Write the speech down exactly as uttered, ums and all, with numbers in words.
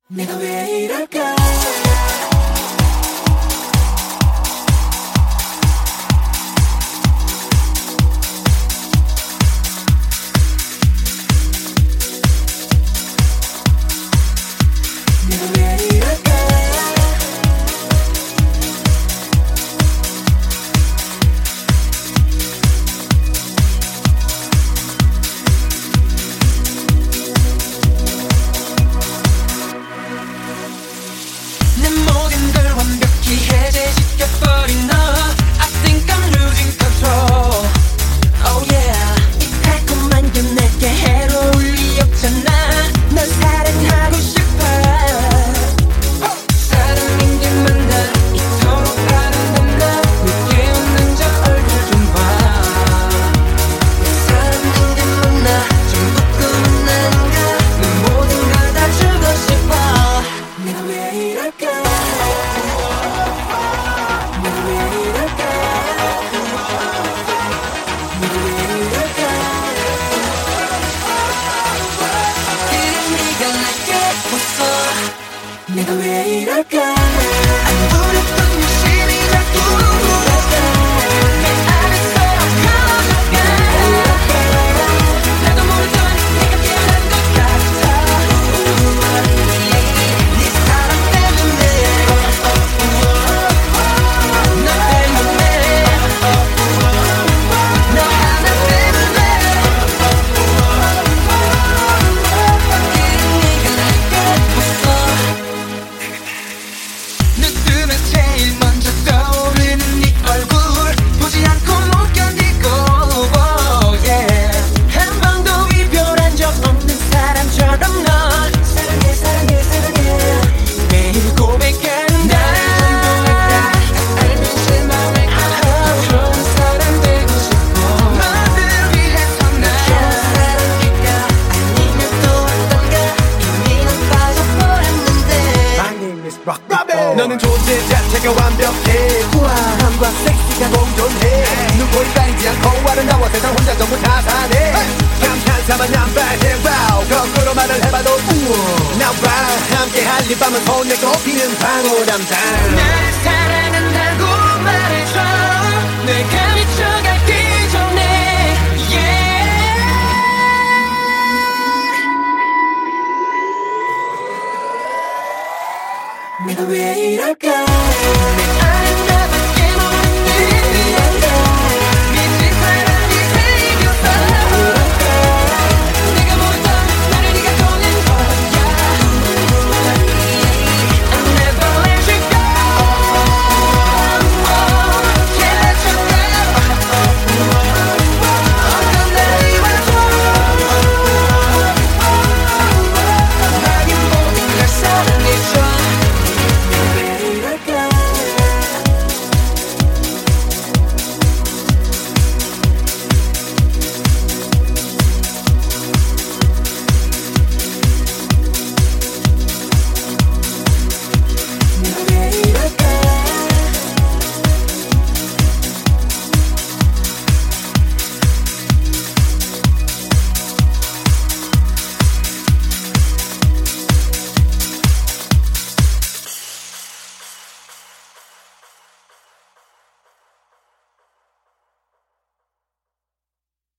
내가 왜 이럴까? 내가 왜 이럴까? 내 모든 걸 완벽히 해제시켜버린 너 I think I'm losing control Oh yeah 이 달콤한 게 내게 해로울 리 없잖아 널 사랑하고 싶어 사랑인 게 맞나 이토록 아름다운 나 내게 웃는 저 얼굴 좀봐 사랑인 게 맞나 좀 부끄러운 아닌가 내 모든 걸 다 주고 싶어 내가 왜 이럴까 내가 왜 이럴까 내가 왜 이럴까 그래 네가 내게 왔어 내가 왜 이럴까 안 부렸던 욕심이 자꾸 내 안에서 커져가 나도 모르던 내가 변한 것 같아 네 사랑 때문에 너 때문에 너 하나 때문에 그래 네가 내게 왔어 눈 뜨면 제일 먼저 떠오르는 네 얼굴 보지 않고 못 견디고 oh, yeah. 한 번도 이별한 적 없는 사람처럼 넌 사랑해 사랑해 사랑해 매일 고백하는 나를 전부했다 알면 실망할 거야 좋은 사람 되고 싶어 너를 위해서 나 좋은 사람일까 아니면 또 어떤가 이미 난 빠져버렸는데 My name is Rock Bobby. 너는 존재 자체가 완벽해 우아함과 섹시가 공존해 누구를 않고 아름다워 세상 혼자 전부 다 사네 감탄사만 남발해 wow 거꾸로 말을 해봐도 우와 나와 함께할 이 밤은 손에 꼽히는 방울함장 날 사랑한다고 말해줘 내가 미쳐가기 전에 yeah. 내가 왜 이럴까 내